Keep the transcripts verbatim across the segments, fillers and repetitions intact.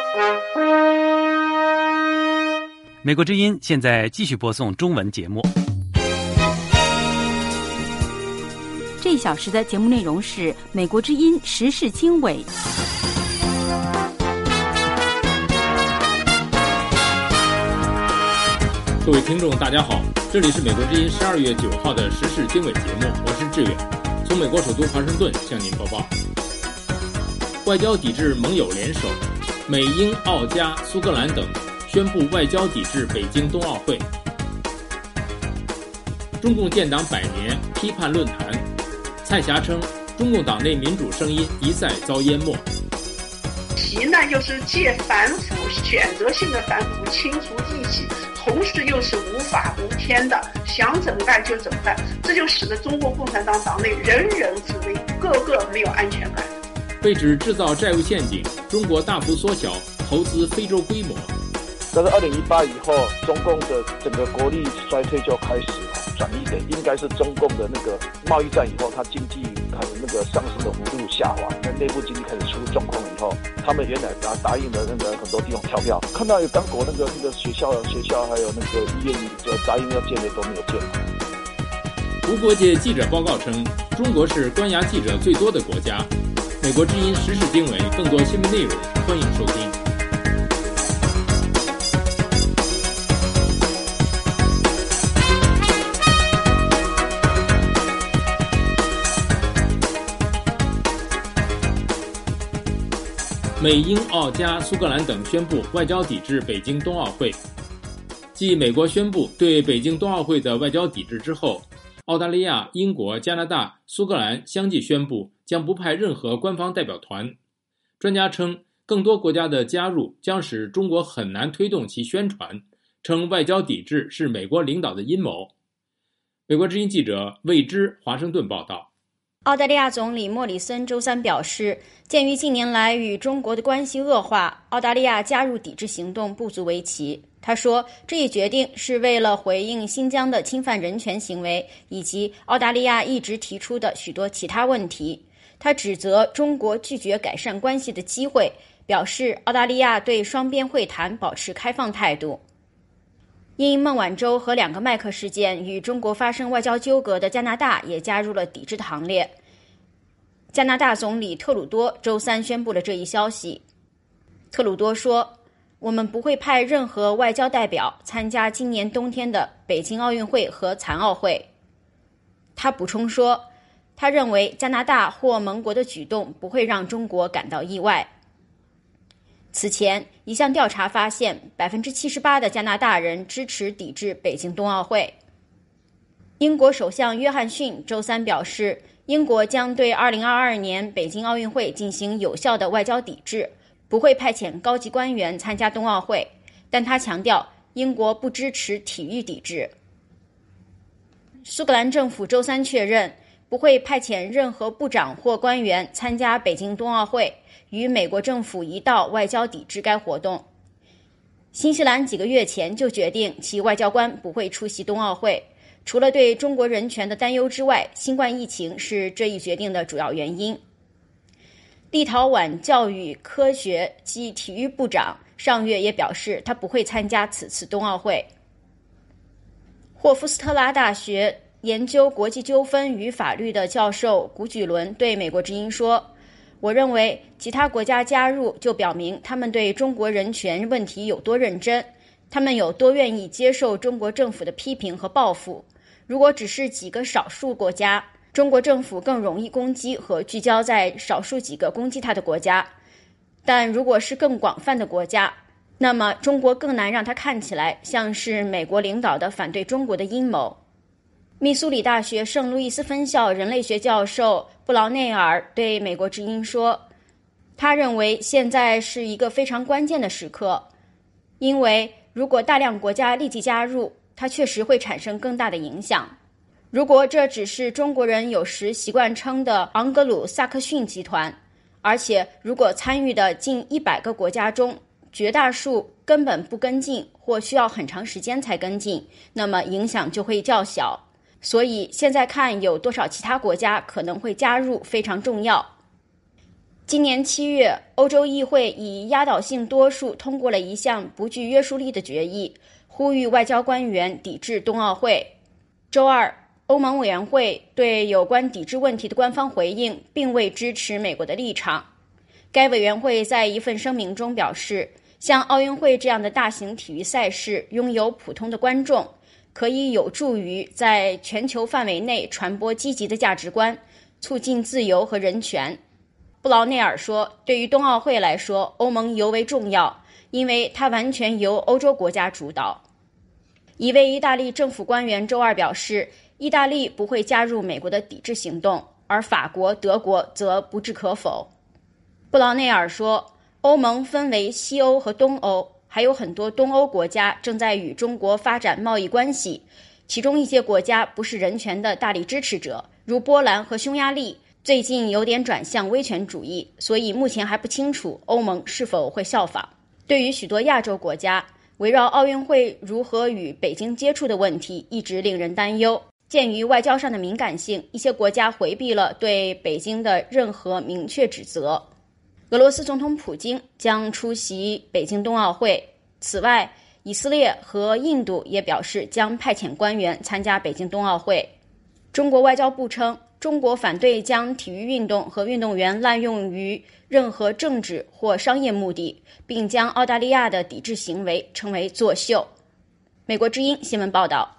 美国之音现在继续播送中文节目。 这一小时的节目内容是美国之音时事经纬。 各位听众大家好，这里是美国之音十二月九号的时事经纬节目，我是志远，从美国首都华盛顿向您播报。外交抵制盟友联手，美英澳加苏格兰等宣布外交抵制北京冬奥会。中共建党百年批判论坛，蔡霞称中共党内民主声音一再遭淹没。 其呢就是借反腐选择性的反腐清除异己，同时又是无法无天的，想怎么干就怎么干，这就使得中国共产党党内人人自危，个个没有安全感。 被指制造债务陷阱，中国大幅缩小投资非洲规模。 但是二零一八以后，中共的整个国力衰退就开始转移点，应该是中共的那个贸易战以后，它经济开始那个上升的幅度下滑，那内部经济开始出状况以后，他们原来答答应的那个很多地方跳票，看到有刚果那个那个学校学校还有那个医院就答应要建的都没有建。 无国界记者报告称，中国是关押记者最多的国家。美国之音时事经纬，更多新闻内容，欢迎收听。美英澳加苏格兰等宣布外交抵制北京冬奥会。继美国宣布对北京冬奥会的外交抵制之后，澳大利亚、英国、加拿大、苏格兰相继宣布将不派任何官方代表团。专家称，更多国家的加入将使中国很难推动其宣传，称外交抵制是美国领导的阴谋。美国之音记者魏之华盛顿报道。 澳大利亚总理莫里森周三表示，鉴于近年来与中国的关系恶化，澳大利亚加入抵制行动不足为奇。他说，这一决定是为了回应新疆的侵犯人权行为，以及澳大利亚一直提出的许多其他问题。他指责中国拒绝改善关系的机会，表示澳大利亚对双边会谈保持开放态度。因孟晚舟和两个麦克事件与中国发生外交纠葛的加拿大也加入了抵制的行列。加拿大总理特鲁多周三宣布了这一消息。特鲁多说，我们不会派任何外交代表参加今年冬天的北京奥运会和残奥会。他补充说，他认为加拿大或盟国的举动不会让中国感到意外。此前，一项调查发现 百分之七十八 的加拿大人支持抵制北京冬奥会。英国首相约翰逊周三表示，英国将对二零二二年北京奥运会进行有效的外交抵制，不会派遣高级官员参加冬奥会，但他强调英国不支持体育抵制。苏格兰政府周三确认，不会派遣任何部长或官员参加北京冬奥会，与美国政府一道外交抵制该活动。新西兰几个月前就决定其外交官不会出席冬奥会，除了对中国人权的担忧之外，新冠疫情是这一决定的主要原因。立陶宛教育、科学及体育部长上月也表示，他不会参加此次冬奥会。霍夫斯特拉大学研究国际纠纷与法律的教授古举伦对美国之音说，我认为其他国家加入就表明他们对中国人权问题有多认真，他们有多愿意接受中国政府的批评和报复。如果只是几个少数国家，中国政府更容易攻击和聚焦在少数几个攻击他的国家，但如果是更广泛的国家，那么中国更难让它看起来像是美国领导的反对中国的阴谋。密苏里大学圣路易斯分校人类学教授布劳内尔对美国之音说，他认为现在是一个非常关键的时刻，因为如果大量国家立即加入，它确实会产生更大的影响。如果这只是中国人有时习惯称的昂格鲁萨克逊集团，而且如果参与的近一百个国家中绝大数根本不跟进或需要很长时间才跟进，那么影响就会较小。所以现在看有多少其他国家可能会加入非常重要。 今年七月，欧洲议会以压倒性多数通过了一项不具约束力的决议，呼吁外交官员抵制冬奥会。周二，欧盟委员会对有关抵制问题的官方回应并未支持美国的立场。该委员会在一份声明中表示，像奥运会这样的大型体育赛事拥有普通的观众，可以有助于在全球范围内传播积极的价值观，促进自由和人权。布劳内尔说，对于冬奥会来说，欧盟尤为重要，因为它完全由欧洲国家主导。一位意大利政府官员周二表示，意大利不会加入美国的抵制行动，而法国、德国则不置可否。布劳内尔说，欧盟分为西欧和东欧，还有很多东欧国家正在与中国发展贸易关系，其中一些国家不是人权的大力支持者，如波兰和匈牙利最近有点转向威权主义，所以目前还不清楚欧盟是否会效仿。对于许多亚洲国家，围绕奥运会如何与北京接触的问题一直令人担忧。鉴于外交上的敏感性，一些国家回避了对北京的任何明确指责。俄罗斯总统普京将出席北京冬奥会。此外，以色列和印度也表示将派遣官员参加北京冬奥会。中国外交部称，中国反对将体育运动和运动员滥用于任何政治或商业目的，并将澳大利亚的抵制行为称为作秀。美国之音新闻报道。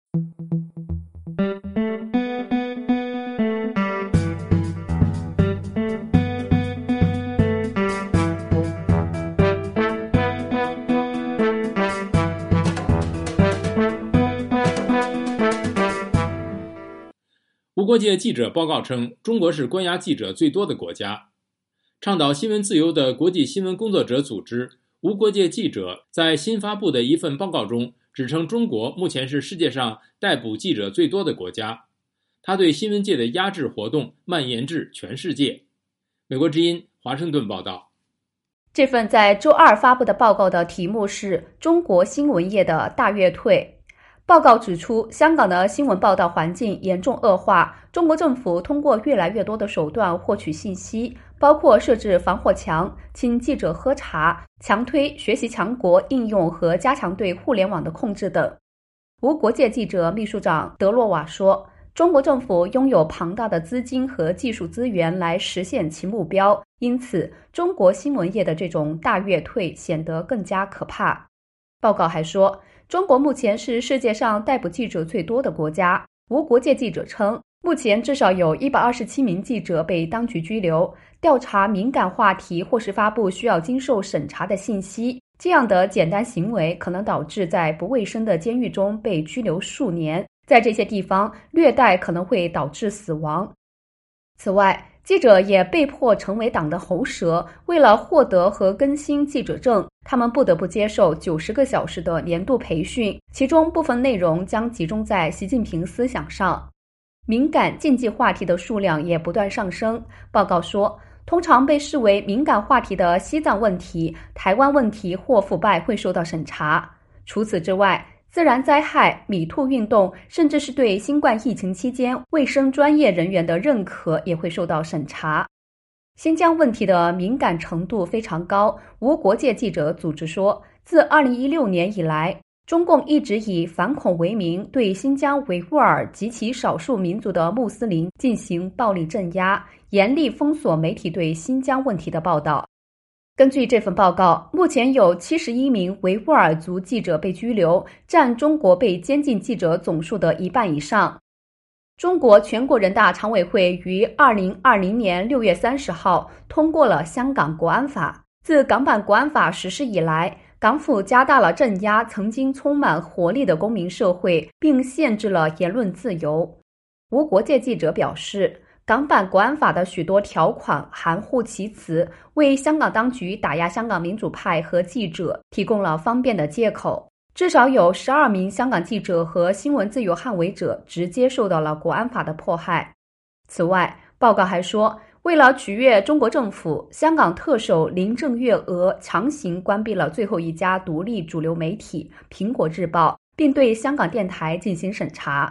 无国界记者报告称，中国是关押记者最多的国家。倡导新闻自由的国际新闻工作者组织无国界记者在新发布的一份报告中指称，中国目前是世界上逮捕记者最多的国家。他对新闻界的压制活动蔓延至全世界。美国之音华盛顿报道。 这份在周二发布的报告的题目是中国新闻业的大跃退。报告指出，香港的新闻报道环境严重恶化，中国政府通过越来越多的手段获取信息，包括设置防火墙、请记者喝茶、强推学习强国应用和加强对互联网的控制等。无国界记者秘书长德洛瓦说，中国政府拥有庞大的资金和技术资源来实现其目标，因此中国新闻业的这种大跃退显得更加可怕。报告还说，中国目前是世界上逮捕记者最多的国家。无国界记者称，目前至少有一百二十七名记者被当局拘留，调查敏感话题或是发布需要经受审查的信息。这样的简单行为可能导致在不卫生的监狱中被拘留数年，在这些地方虐待可能会导致死亡。此外，记者也被迫成为党的喉舌，为了获得和更新记者证，他们不得不接受九十个小时的年度培训，其中部分内容将集中在习近平思想上。敏感禁忌话题的数量也不断上升。报告说，通常被视为敏感话题的西藏问题、台湾问题或腐败会受到审查。除此之外，自然灾害、米兔运动，甚至是对新冠疫情期间卫生专业人员的认可也会受到审查。新疆问题的敏感程度非常高。无国界记者组织说，自二零一六年以来，中共一直以反恐为名，对新疆维吾尔及其少数民族的穆斯林进行暴力镇压，严厉封锁媒体对新疆问题的报道。根据这份报告，目前有七十一名维吾尔族记者被拘留，占中国被监禁记者总数的一半以上。中国全国人大常委会于二零二零年六月三十号通过了香港国安法。自港版国安法实施以来，港府加大了镇压曾经充满活力的公民社会，并限制了言论自由。无国界记者表示，港版国安法的许多条款含糊其辞，为香港当局打压香港民主派和记者提供了方便的借口。至少有十二名香港记者和新闻自由捍卫者直接受到了国安法的迫害。此外，报告还说，为了取悦中国政府，香港特首林郑月娥强行关闭了最后一家独立主流媒体《苹果日报》，并对香港电台进行审查。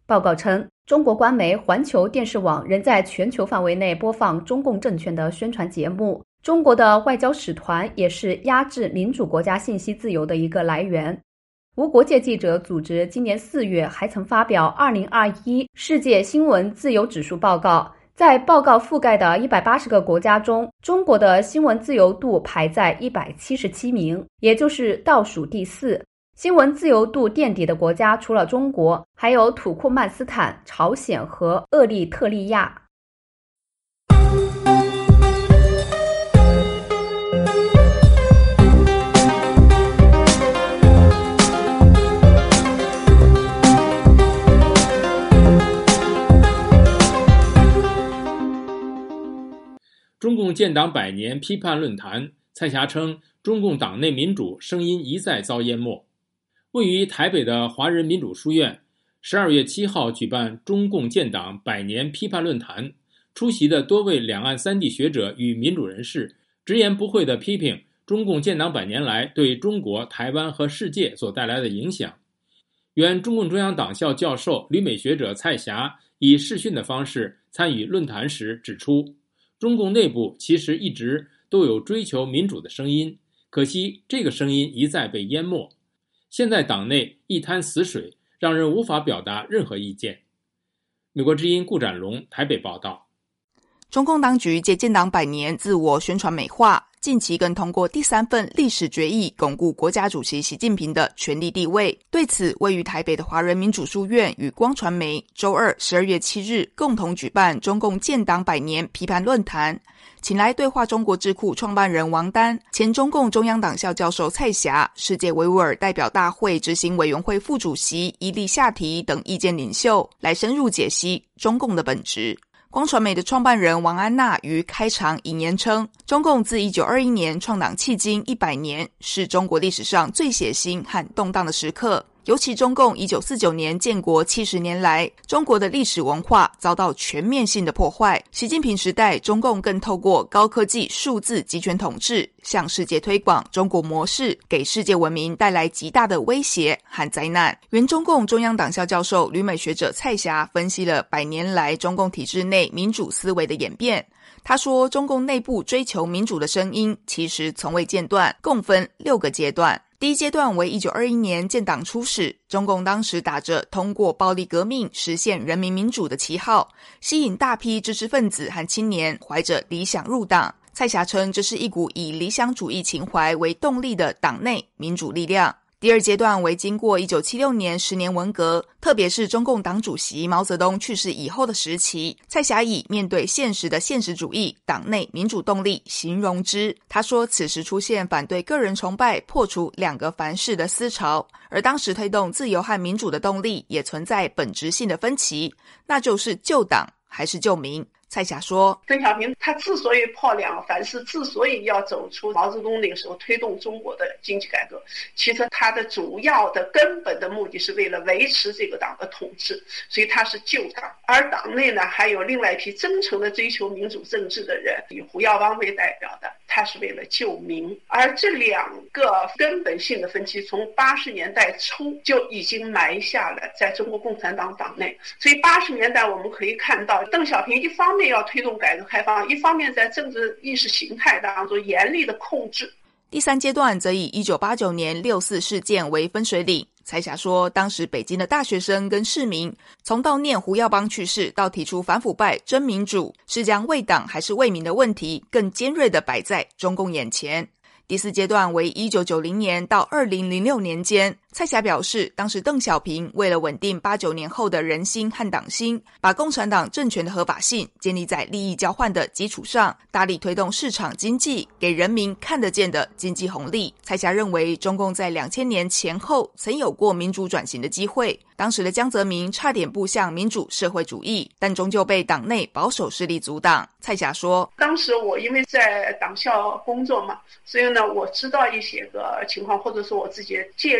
报告称，中国官媒环球电视网仍在全球范围内播放中共政权的宣传节目。中国的外交使团也是压制民主国家信息自由的一个来源。无国界记者组织今年四月还曾发表二零二一世界新闻自由指数报告，在报告覆盖的一百八十个国家中，中国的新闻自由度排在一百七十七名，也就是倒数第四。新闻自由度垫底的国家除了中国，还有土库曼斯坦、朝鲜和厄立特利亚。 中共建党百年批判论坛，蔡霞称中共党内民主声音一再遭淹没。位于台北的华人民主书院十二月七号举办中共建党百年批判论坛，出席的多位两岸三地学者与民主人士直言不讳地批评中共建党百年来对中国、台湾和世界所带来的影响。原中共中央党校教授、旅美学者蔡霞以视讯的方式参与论坛时指出，中共内部其实一直都有追求民主的声音，可惜这个声音一再被淹没。现在党内一滩死水，让人无法表达任何意见。美国之音顾展龙台北报道。 中共当局借建党百年自我宣传美化，近期更通过第三份历史决议巩固国家主席习近平的权力地位。对此，位于台北的华人民主书院与光传媒周二十二月七日共同举办中共建党百年批判论坛，请来对话中国智库创办人王丹、前中共中央党校教授蔡霞、世界维吾尔代表大会执行委员会副主席伊利夏提等意见领袖，来深入解析中共的本质。光传媒的创办人王安娜于开场引言称，中共自一九二一年创党迄今一百年，是中国历史上最血腥和动荡的时刻。尤其中共一九四九年建国七十年来，中国的历史文化遭到全面性的破坏。习近平时代，中共更透过高科技数字集权统治，向世界推广中国模式，给世界文明带来极大的威胁和灾难。原中共中央党校教授、旅美学者蔡霞分析了百年来中共体制内民主思维的演变。他说，中共内部追求民主的声音其实从未间断，共分六个阶段。第一阶段为一九二一年建党初始，中共当时打着通过暴力革命实现人民民主的旗号，吸引大批知识分子和青年怀着理想入党。蔡霞称，这是一股以理想主义情怀为动力的党内民主力量。第二阶段为经过一九七六年十年文革，特别是中共党主席毛泽东去世以后的时期，蔡霞以面对现实的现实主义党内民主动力形容之。他说，此时出现反对个人崇拜、破除两个凡是的思潮，而当时推动自由和民主的动力也存在本质性的分歧，那就是救党还是救民。蔡霞说， 邓小平他之所以破两个凡是，之所以要走出毛泽东那个时候推动中国的经济改革，其实他的主要的根本的目的是为了维持这个党的统治，所以他是救党。而党内呢，还有另外一批真诚的追求民主政治的人，以胡耀邦为代表的，他是为了救民。而这两个根本性的分歧从八十年代初就已经埋下了在中国共产党党内。所以八十年代我们可以看到，邓小平一方面要推动改革开放，一方面在政治意识形态当中严厉的控制。 第三阶段则以一九八九年六四事件为分水岭。蔡霞说，当时北京的大学生跟市民从悼念胡耀邦去世到提出反腐败真民主，是将为党还是为民的问题更尖锐地摆在中共眼前。第四阶段为一九九零年到二零零六年间，蔡霞表示，当时邓小平为了稳定八九年后的人心和党心，把共产党政权的合法性建立在利益交换的基础上，大力推动市场经济，给人民看得见的经济红利。蔡霞认为，中共在两千年前后曾有过民主转型的机会，当时的江泽民差点步向民主社会主义，但终究被党内保守势力阻挡。蔡霞说， 当时我因为在党校工作嘛，所以呢我知道一些个情况，或者说我自己介入了，或者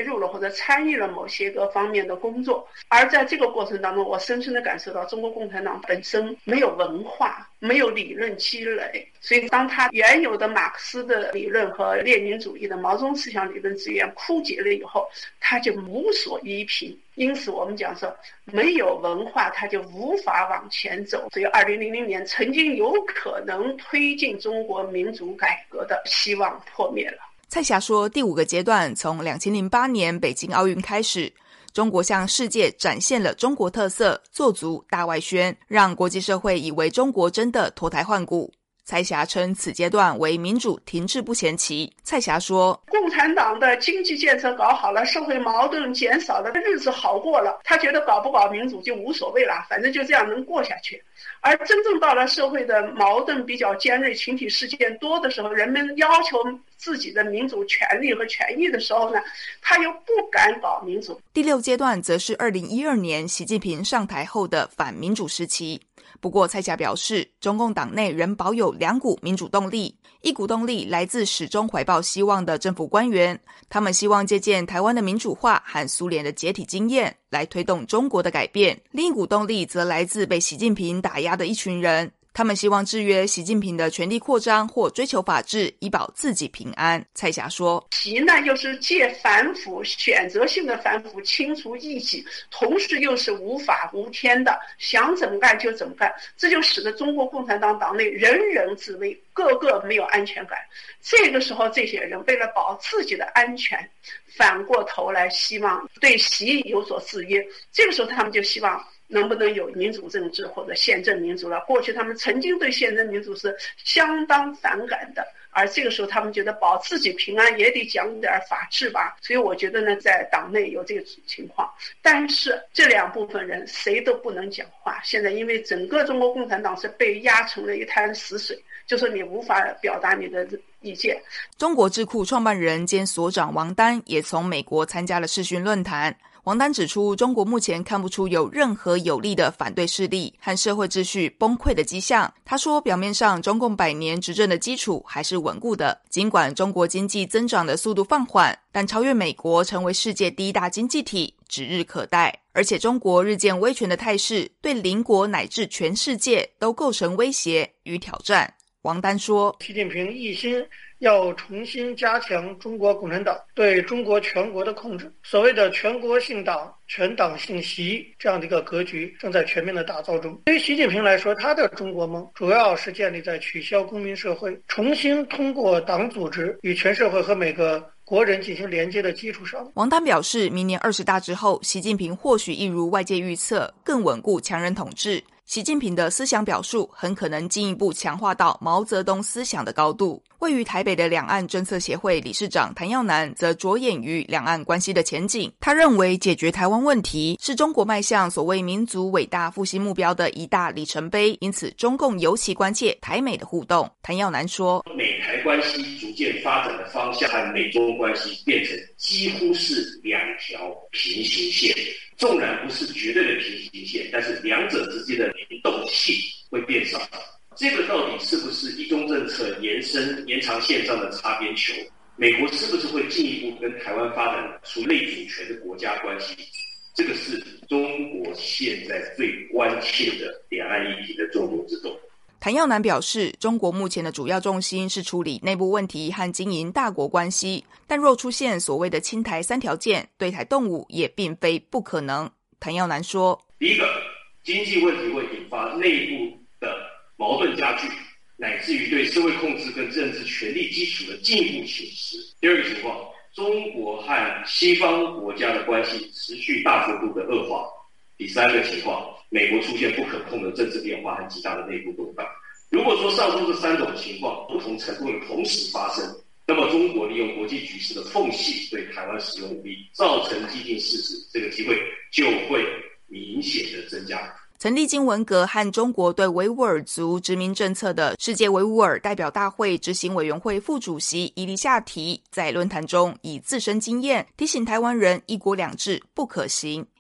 者参与了某些个方面的工作。而在这个过程当中，我深深地感受到中国共产党本身没有文化，没有理论积累，所以当他原有的马克思的理论和列宁主义的毛泽东思想理论资源枯竭了以后，他就无所依凭。因此我们讲说，没有文化他就无法往前走。所以二零零零年曾经有可能推进中国民主改革的希望破灭了。 蔡霞说，第五个阶段从二零零八年北京奥运开始，中国向世界展现了中国特色，做足大外宣，让国际社会以为中国真的脱胎换骨。蔡霞称此阶段为民主停滞不前期。蔡霞说， 共产党的经济建设搞好了，社会矛盾减少了，日子好过了，他觉得搞不搞民主就无所谓了，反正就这样能过下去。而真正到了社会的矛盾比较尖锐，群体事件多的时候，人们要求自己的民主权利和权益的时候呢，他又不敢搞民主。 第六阶段则是二零一二年习近平上台后的反民主时期。不过蔡霞表示，中共党内仍保有两股民主动力，一股动力来自始终怀抱希望的政府官员，他们希望借鉴台湾的民主化和苏联的解体经验来推动中国的改变，另一股动力则来自被习近平打压的一群人，他们希望制约习近平的权力扩张或追求法治，以保自己平安。蔡霞说， 习呢又是借反腐，选择性的反腐，清除异己，同时又是无法无天的，想怎么干就怎么干，这就使得中国共产党党内人人自危，个个没有安全感。这个时候这些人为了保自己的安全，反过头来希望对习有所制约，这个时候他们就希望能不能有民主政治或者宪政民主了。过去他们曾经对宪政民主是相当反感的，而这个时候他们觉得保自己平安也得讲点法治吧。所以我觉得呢，在党内有这个情况，但是这两部分人谁都不能讲话。现在因为整个中国共产党是被压成了一滩死水，就是你无法表达你的意见。 中国智库创办人兼所长王丹也从美国参加了视讯论坛。王丹指出，中国目前看不出有任何有力的反对势力和社会秩序崩溃的迹象。他说，表面上中共百年执政的基础还是稳固的，尽管中国经济增长的速度放缓，但超越美国成为世界第一大经济体指日可待。而且中国日渐威权的态势对邻国乃至全世界都构成威胁与挑战。王丹说， 习近平一心要重新加强中国共产党对中国全国的控制，所谓的全国性党、全党性习这样的一个格局正在全面的打造中。对于习近平来说，他的中国梦主要是建立在取消公民社会，重新通过党组织与全社会和每个国人进行连接的基础上。 王丹表示，明年二十大之后，习近平或许一如外界预测，更稳固强人统治。习近平的思想表述很可能进一步强化到毛泽东思想的高度。位于台北的两岸政策协会理事长谭耀南则着眼于两岸关系的前景。他认为，解决台湾问题是中国迈向所谓民族伟大复兴目标的一大里程碑，因此中共尤其关切台美的互动。谭耀南说， 美台关系逐渐发展的方向和美中关系变成几乎是两条平行线，纵然不是绝对的平行线，但是两者之间的联动性会变少。这个到底是不是一中政策延伸延长线上的擦边球？美国是不是会进一步跟台湾发展出类主权的国家关系？这个是中国现在最关切的两岸议题的重中之重。 谭耀南表示，中国目前的主要重心是处理内部问题和经营大国关系，但若出现所谓的亲台三条件，对台动武也并非不可能。谭耀南说， 第一个，经济问题会引发内部的矛盾加剧，乃至于对社会控制跟政治权力基础的进一步侵蚀。第二个情况，中国和西方国家的关系持续大幅度的恶化。第三个情况，美国出现不可控的政治变化和极大的内部动荡。如果说上述这三种情况不同程度的同时发生，那么中国利用国际局势的缝隙对台湾使用武力，造成激进事实，这个机会就会明显的增加。 曾历经文革和中国对维吾尔族殖民政策的世界维吾尔代表大会执行委员会副主席伊丽夏提在论坛中以自身经验提醒台湾人一国两制不可行。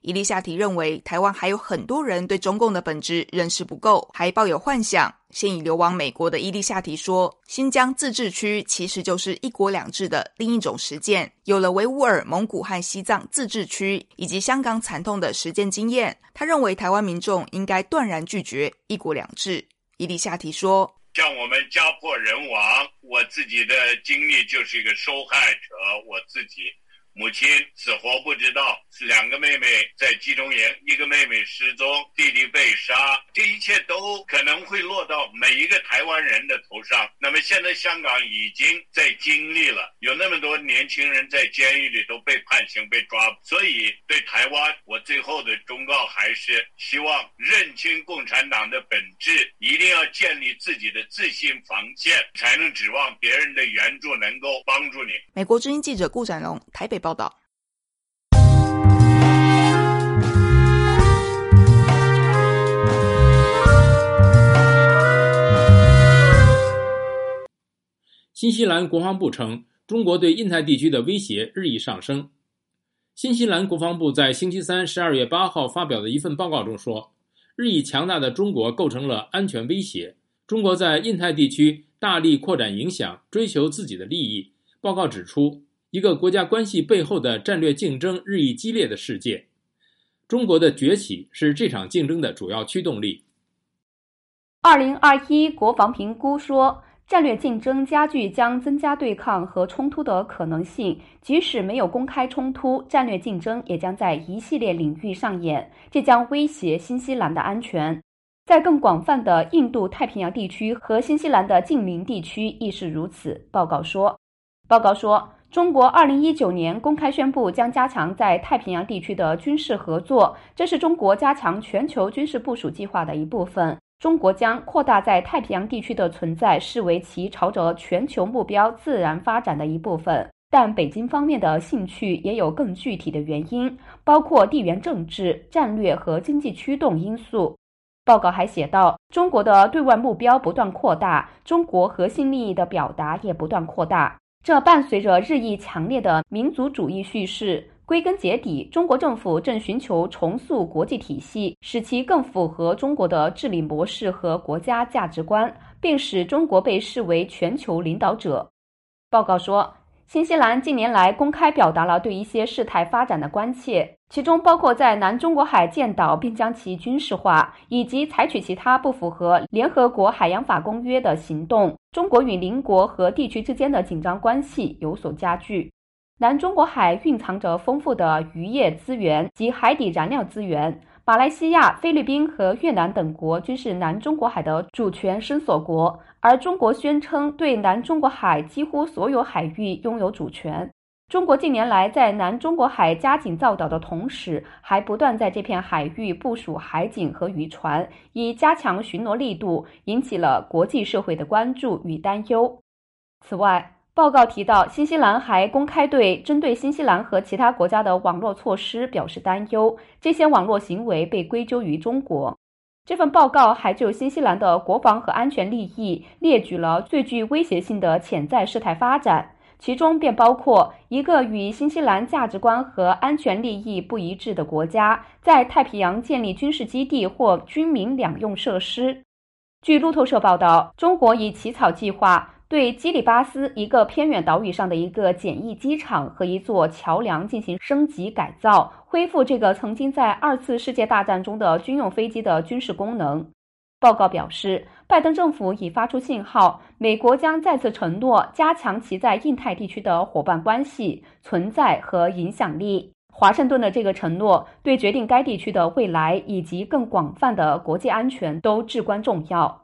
伊利夏提认为，台湾还有很多人对中共的本质认识不够，还抱有幻想。现已流亡美国的伊利夏提说，新疆自治区其实就是一国两制的另一种实践，有了维吾尔、蒙古和西藏自治区以及香港惨痛的实践经验，他认为台湾民众应该断然拒绝一国两制。伊利夏提说， 像我们家破人亡，我自己的经历就是一个受害者，我自己母亲死活不知道，两个妹妹在集中营，一个妹妹失踪，弟弟被杀，这一切都可能会落到每一个台湾人的头上。那么现在香港已经在经历了，有那么多年轻人在监狱里都被判刑被抓捕，所以对台湾我最后的忠告还是希望认清共产党的本质，一定要建立自己的自信防线，才能指望别人的援助能够帮助你。 美国之音记者顾展龙台北报道。 新西兰国防部称，中国对印太地区的威胁日益上升。新西兰国防部在星期三十二月八号发表的一份报告中说，日益强大的中国构成了安全威胁，中国在印太地区大力扩展影响，追求自己的利益。报告指出，一个国家关系背后的战略竞争日益激烈的世界，中国的崛起是这场竞争的主要驱动力。 二零二一国防评估说，战略竞争加剧将增加对抗和冲突的可能性，即使没有公开冲突，战略竞争也将在一系列领域上演，这将威胁新西兰的安全。在更广泛的印度太平洋地区和新西兰的近邻地区亦是如此。报告说，报告说，中国二零一九年公开宣布将加强在太平洋地区的军事合作，这是中国加强全球军事部署计划的一部分。中国将扩大在太平洋地区的存在视为其朝着全球目标自然发展的一部分，但北京方面的兴趣也有更具体的原因，包括地缘政治、战略和经济驱动因素。报告还写道，中国的对外目标不断扩大，中国核心利益的表达也不断扩大，这伴随着日益强烈的民族主义叙事。归根结底，中国政府正寻求重塑国际体系，使其更符合中国的治理模式和国家价值观，并使中国被视为全球领导者。报告说，新西兰近年来公开表达了对一些事态发展的关切，其中包括在南中国海建岛并将其军事化，以及采取其他不符合联合国海洋法公约的行动。中国与邻国和地区之间的紧张关系有所加剧。南中国海蕴藏着丰富的渔业资源及海底燃料资源，马来西亚、菲律宾和越南等国均是南中国海的主权伸索国，而中国宣称对南中国海几乎所有海域拥有主权。中国近年来在南中国海加紧造岛的同时，还不断在这片海域部署海警和渔船，以加强巡逻力度，引起了国际社会的关注与担忧。此外，报告提到，新西兰还公开对针对新西兰和其他国家的网络措施表示担忧，这些网络行为被归咎于中国。这份报告还就新西兰的国防和安全利益列举了最具威胁性的潜在事态发展，其中便包括一个与新西兰价值观和安全利益不一致的国家在太平洋建立军事基地或军民两用设施。据路透社报道，中国已起草计划，对基里巴斯一个偏远岛屿上的一个简易机场和一座桥梁进行升级改造，恢复这个曾经在二次世界大战中的军用飞机的军事功能。报告表示，拜登政府已发出信号，美国将再次承诺加强其在印太地区的伙伴关系、存在和影响力。华盛顿的这个承诺对决定该地区的未来以及更广泛的国际安全都至关重要。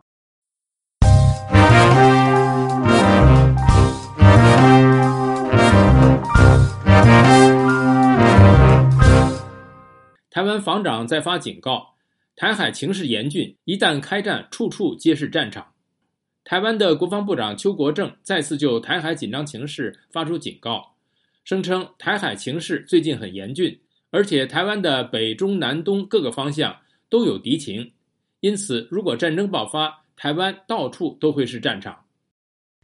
台湾防长再发警告，台海情势严峻，一旦开战，处处皆是战场。台湾的国防部长邱国正再次就台海紧张情势发出警告，声称台海情势最近很严峻，而且台湾的北中南东各个方向都有敌情，因此如果战争爆发，台湾到处都会是战场。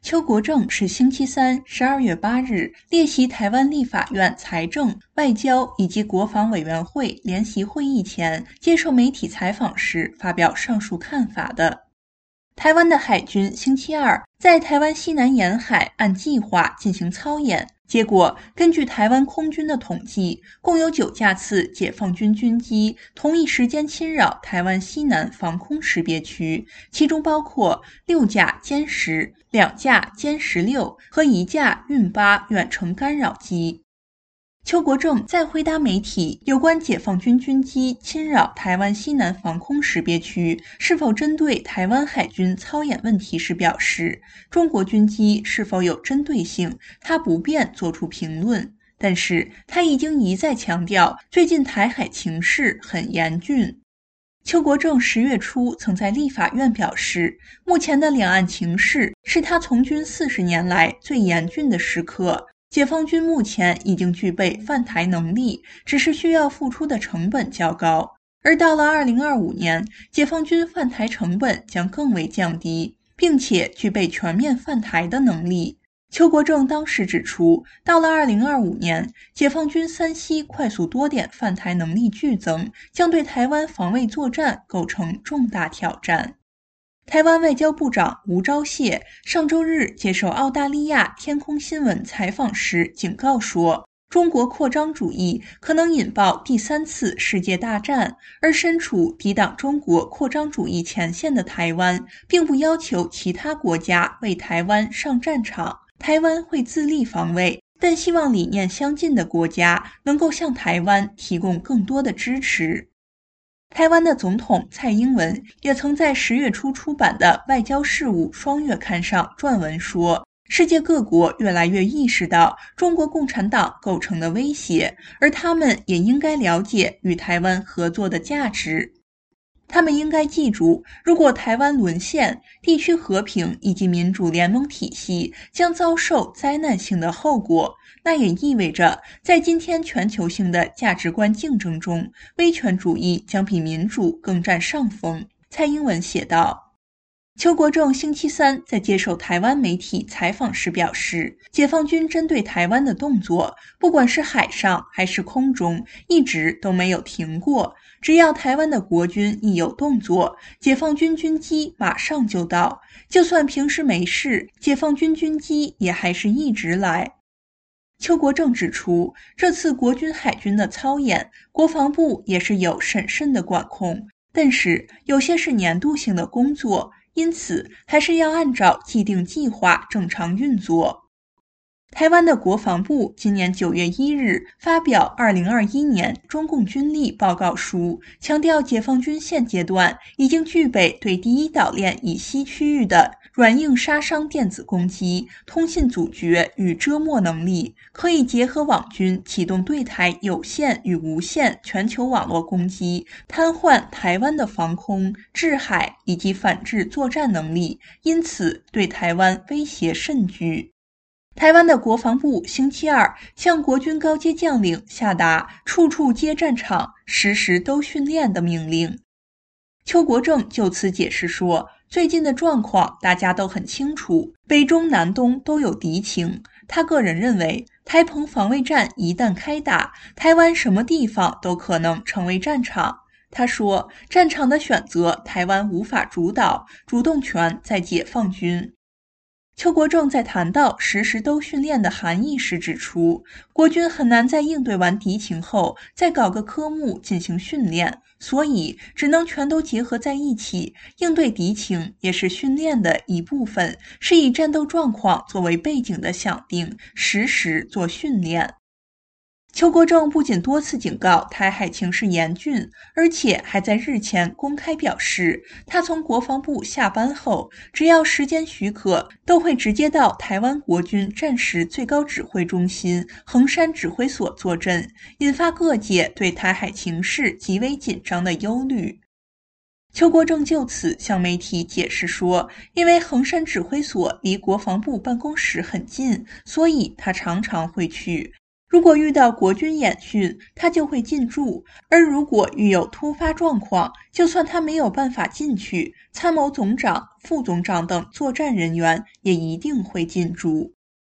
邱国正是星期三十二月八日列席台湾立法院财政、外交以及国防委员会联席会议前接受媒体采访时发表上述看法的。台湾的海军星期二在台湾西南沿海按计划进行操演，结果根据台湾空军的统计，共有九架次解放军军机同一时间侵扰台湾西南防空识别区，其中包括六架歼十、两架歼十六和一架运八远程干扰机。邱国正在回答媒体有关解放军军机侵扰台湾西南防空识别区是否针对台湾海军操演问题时表示，中国军机是否有针对性，他不便做出评论，但是他已经一再强调最近台海情势很严峻。邱国正十月初曾在立法院表示，目前的两岸情势是他从军四十年来最严峻的时刻，解放军目前已经具备犯台能力，只是需要付出的成本较高，而到了二零二五年，解放军犯台成本将更为降低，并且具备全面犯台的能力。邱国正当时指出，到了二零二五年，解放军三西快速多点犯台能力剧增，将对台湾防卫作战构成重大挑战。台湾外交部长吴钊燮上周日接受澳大利亚天空新闻采访时警告说，中国扩张主义可能引爆第三次世界大战，而身处抵挡中国扩张主义前线的台湾，并不要求其他国家为台湾上战场，台湾会自立防卫，但希望理念相近的国家能够向台湾提供更多的支持。台湾的总统蔡英文也曾在十月初出版的《外交事务双月刊》上撰文说，世界各国越来越意识到中国共产党构成的威胁，而他们也应该了解与台湾合作的价值。他们应该记住，如果台湾沦陷，地区和平以及民主联盟体系将遭受灾难性的后果，那也意味着在今天全球性的价值观竞争中，威权主义将比民主更占上风。蔡英文写道。邱国正星期三在接受台湾媒体采访时表示，解放军针对台湾的动作，不管是海上还是空中，一直都没有停过。只要台湾的国军一有动作，解放军军机马上就到，就算平时没事，解放军军机也还是一直来。邱国正指出，这次国军海军的操演，国防部也是有审慎的管控，但是有些是年度性的工作，因此还是要按照既定计划正常运作。台湾的国防部今年九月一日发表二零二一年中共军力报告书，强调解放军现阶段已经具备对第一岛链以西区域的软硬杀伤电子攻击、通信阻绝与遮没能力，可以结合网军启动对台有线与无线全球网络攻击，瘫痪台湾的防空、制海以及反制作战能力，因此对台湾威胁甚巨。台湾的国防部星期二向国军高阶将领下达处处皆战场、时时都训练的命令。邱国正就此解释说，最近的状况大家都很清楚，北中南东都有敌情。他个人认为，台澎防卫战一旦开打，台湾什么地方都可能成为战场。他说，战场的选择台湾无法主导，主动权在解放军。邱国正在谈到时时都训练的含义时指出，国军很难在应对完敌情后再搞个科目进行训练，所以只能全都结合在一起，应对敌情也是训练的一部分，是以战斗状况作为背景的想定，实时做训练。邱国正不仅多次警告台海情势严峻，而且还在日前公开表示，他从国防部下班后，只要时间许可，都会直接到台湾国军战时最高指挥中心衡山指挥所坐镇，引发各界对台海情势极为紧张的忧虑。邱国正就此向媒体解释说，因为衡山指挥所离国防部办公室很近，所以他常常会去。 如果遇到国军演训，他就会进驻；而如果遇有突发状况，就算他没有办法进去，参谋总长、副总长等作战人员也一定会进驻。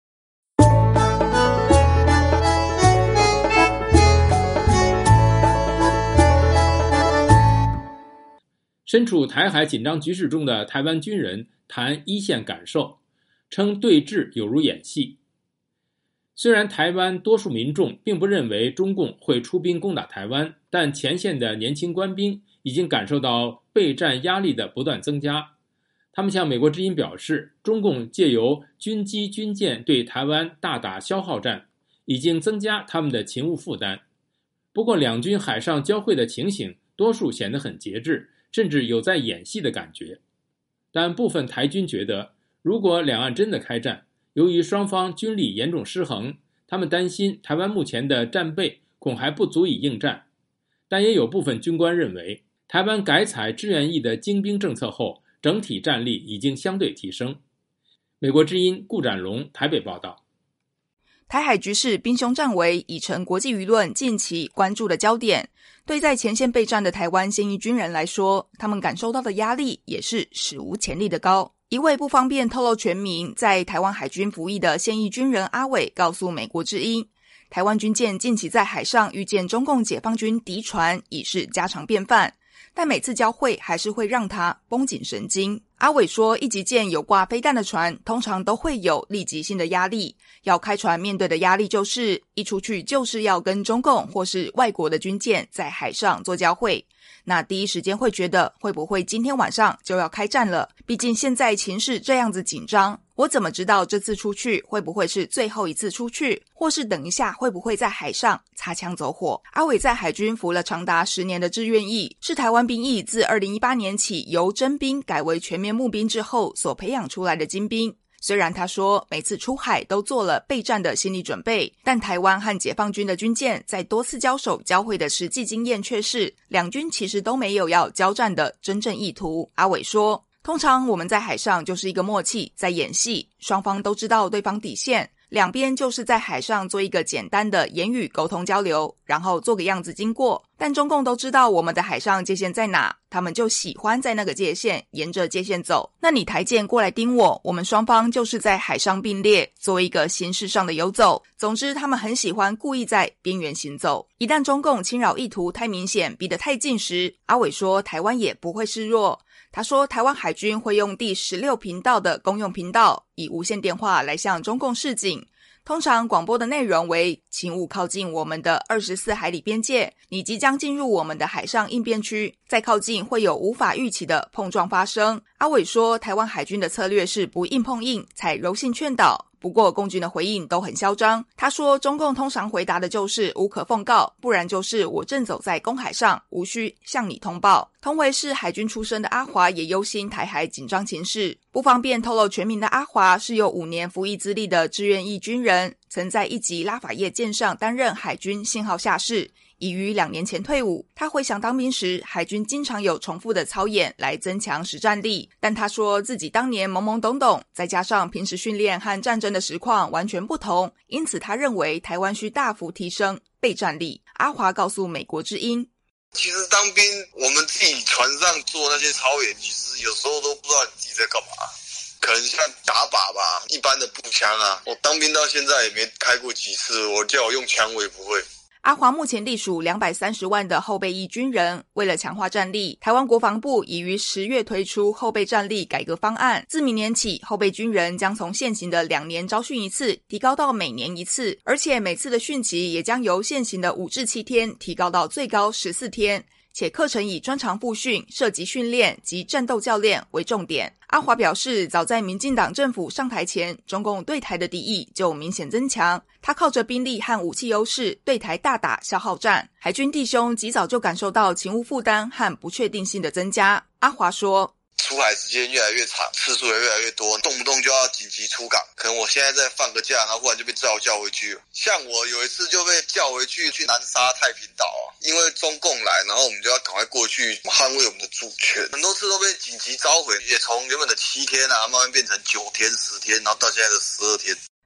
身处台海紧张局势中的台湾军人谈一线感受，称对峙有如演戏。虽然台湾多数民众并不认为中共会出兵攻打台湾，但前线的年轻官兵已经感受到备战压力的不断增加。他们向美国之音表示，中共借由军机军舰对台湾大打消耗战，已经增加他们的勤务负担。不过两军海上交汇的情形多数显得很节制，甚至有在演戏的感觉。但部分台军觉得，如果两岸真的开战，由于双方军力严重失衡，他们担心台湾目前的战备恐还不足以应战。但也有部分军官认为，台湾改采志愿役的精兵政策后，整体战力已经相对提升。美国之音顾展龙台北报道。 台海局势兵凶战危已成国际舆论近期关注的焦点。对在前线备战的台湾现役军人来说，他们感受到的压力也是史无前例的高。一位不方便透露全名，在台湾海军服役的现役军人阿伟告诉美国之音，台湾军舰近期在海上遇见中共解放军敌船已是家常便饭，但每次交汇还是会让他绷紧神经。阿伟说，一级舰有挂飞弹的船通常都会有立即性的压力，要开船面对的压力就是一出去就是要跟中共或是外国的军舰在海上做交汇。那第一时间会觉得会不会今天晚上就要开战了，毕竟现在情势这样子紧张，我怎么知道这次出去会不会是最后一次出去，或是等一下会不会在海上擦枪走火。阿伟在海军服了长达十年的志愿役，是台湾兵役自二零一八年起由征兵改为全面募兵之后所培养出来的精兵。虽然他说每次出海都做了备战的心理准备，但台湾和解放军的军舰在多次交手交汇的实际经验却是，两军其实都没有要交战的真正意图。阿伟说，通常我们在海上就是一个默契，在演戏，双方都知道对方底线，两边就是在海上做一个简单的言语沟通交流，然后做个样子经过。但中共都知道我们的海上界限在哪，他们就喜欢在那个界限沿着界限走。那你台舰过来盯我，我们双方就是在海上并列，做一个形式上的游走。总之他们很喜欢故意在边缘行走。一旦中共侵扰意图太明显，逼得太近时，阿伟说台湾也不会示弱。他说，台湾海军会用第十六频道的公用频道，以无线电话来向中共示警。通常广播的内容为，请勿靠近我们的二十四海里边界，你即将进入我们的海上应变区，再靠近会有无法预期的碰撞发生。阿伟说，台湾海军的策略是不硬碰硬，采柔性劝导。不过共军的回应都很嚣张，他说中共通常回答的就是无可奉告，不然就是我正走在公海上，无需向你通报。同为是海军出身的阿华也忧心台海紧张情势，不方便透露全名的阿华是有五年服役资历的志愿役军人，曾在一级拉法叶舰上担任海军信号下士，已于两年前退伍。他回想当兵时，海军经常有重复的操演来增强实战力，但他说自己当年懵懵懂懂，再加上平时训练和战争的实况完全不同，因此他认为台湾需大幅提升备战力。阿华告诉美国之音， 其实当兵我们自己船上做那些操演，其实有时候都不知道你自己在干嘛，可能像打靶吧，一般的步枪啊，我当兵到现在也没开过几次，我叫我用枪我也不会。 阿华目前隶属两百三十万的后备役军人，为了强化战力，台湾国防部已于十月推出后备战力改革方案，自明年起，后备军人将从现行的两年招训一次提高到每年一次，而且每次的训期也将由现行的五至七天提高到最高十四天，且课程以专长复训、射击训练及战斗教练为重点。阿华表示，早在民进党政府上台前，中共对台的敌意就明显增强，他靠着兵力和武器优势对台大打消耗战，海军弟兄及早就感受到勤务负担和不确定性的增加。阿华说， 出海时间越来越长，次数也越来越多，动不动就要紧急出港，可能我现在在放个假，然后忽然就被召叫回去。像我有一次就被叫回去去南沙太平岛啊，因为中共来，然后我们就要赶快过去捍卫我们的主权，很多次都被紧急召回，也从原本的七天啊慢慢变成九天十天，然后到现在的十二天。